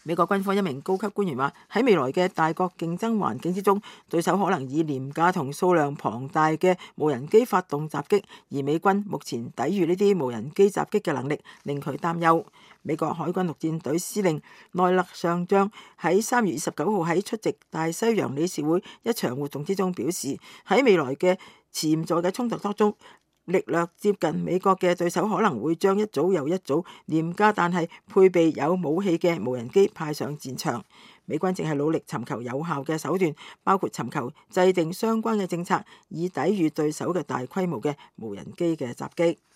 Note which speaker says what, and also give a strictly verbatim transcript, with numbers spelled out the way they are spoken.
Speaker 1: 美國軍方一名高級官員話：喺未來嘅大國競爭環境之中，對手可能以廉價同數量龐大嘅無人機發動襲擊，而美軍目前抵禦呢啲無人機襲擊嘅能力令佢擔憂。美國海軍陸戰隊司令奈勒上將喺三月二十九號喺出席大西洋理事會一場活動之中表示，喺未來嘅潛在嘅衝突當中，力略接近美國嘅對手可能會將一組又一組廉價但係配備有武器嘅無人機派上戰場。美軍正係努力尋求有效嘅手段，包括尋求制定相關嘅政策，以抵禦對手嘅大規模嘅無人機嘅襲擊。